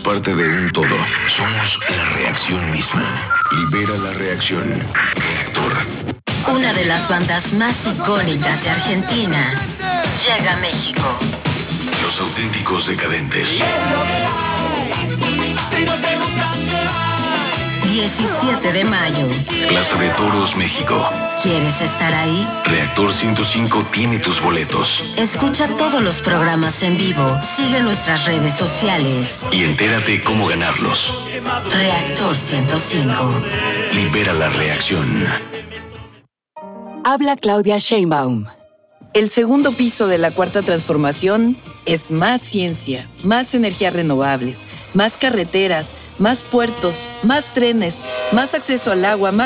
parte de un todo. Somos la reacción misma. Libera la reacción. Reactor. Una de las bandas más icónicas de Argentina llega a México. Los Auténticos Decadentes. 17 de mayo. Plaza de Toros, México. ¿Quieres estar ahí? Reactor 105 tiene tus boletos. Escucha todos los programas en vivo. Sigue nuestras redes sociales. Y entérate cómo ganarlos. Reactor 105. Libera la reacción. Habla Claudia Sheinbaum. El segundo piso de la Cuarta Transformación es más ciencia, más energías renovables, más carreteras, más puertos, más trenes, más acceso al agua, más